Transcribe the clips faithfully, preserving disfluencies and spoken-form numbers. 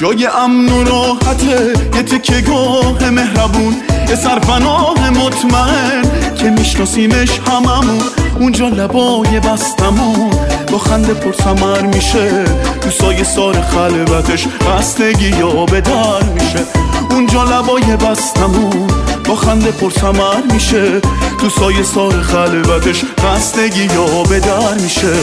جای امن و راحته، یه تکه گاه مهربون، یه سرپناه مطمئن که میشناسیمش هممون. اونجا لبای بستمون با خنده پرثمر میشه، تو سایه سار خلوتش خستگی یا به در میشه. اونجا لبای بستمون با خنده پرثمر میشه، تو سایه سار خلوتش خستگی یا به در میشه.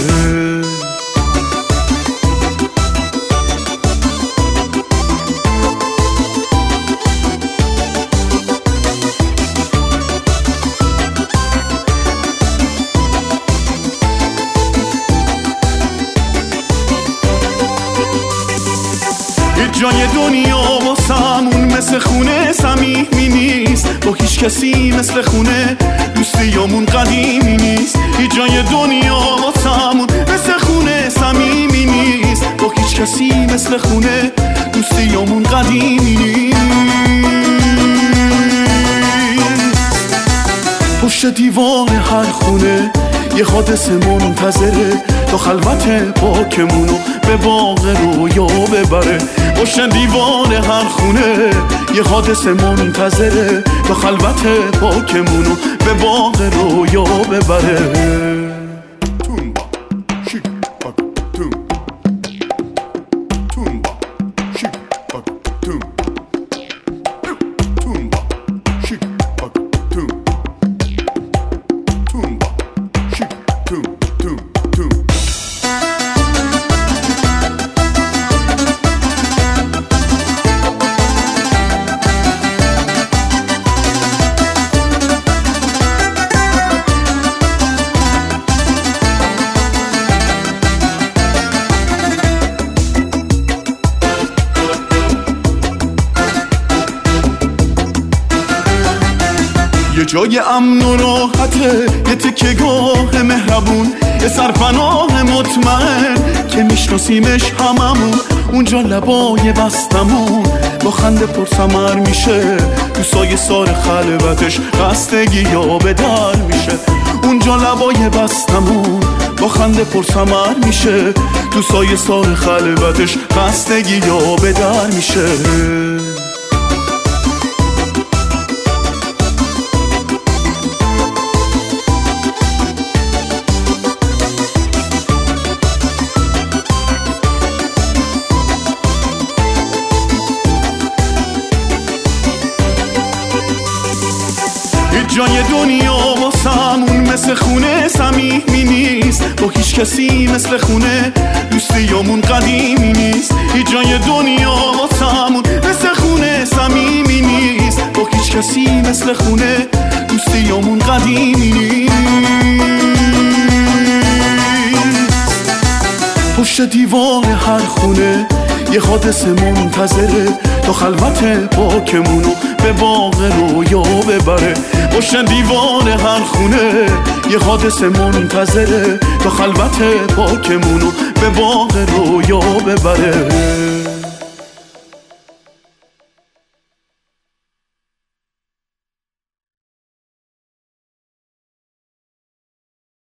جای دنیا واسمون مثل خونه صمیمی نیست، با هیچ کسی مثل خونه دوستیامون قدیمی نیست. هیچ جای دنیا واسمون مثل خونه صمیمی نیست، با هیچ کسی مثل خونه دوستیامون قدیمی نیست. پشت دیوار هر خونه یه حادثه منتظره، تا خلوت پاکمونو به باغ رویا ببره. پشت دیوار هر خونه یه حادثه منتظره، تا خلوت پاکمونو به باغ رویا ببره. یه جای امن و راحته، یه تکه گاه مهربون، یه سرپناه مطمئن که میشناسیمش هممون. اونجا لبای بستمون با خنده پرثمر میشه، تو سایه سار خلوتش خستگی یا به در میشه. اونجا لبای بستمون با خنده پرثمر میشه، تو سایه سار خلوتش خستگی یا به در میشه. جای دنیا واسمون مثل خونه صمیمی نیست، با هیچ کسی مثل خونه دوستیامون قدیمی نیست. هیچ جای دنیا واسمون مثل خونه صمیمی نیست، با هیچ کسی مثل خونه دوستیامون قدیمی نیست. پشت دیوار هر خونه یه حادثه منتظره، تا خلوت پاکمونو به باغ رویا ببره. پشت دیوار هر خونه یه حادثه منتظره، تا خلوت پاکمونو به باغ رویا ببره.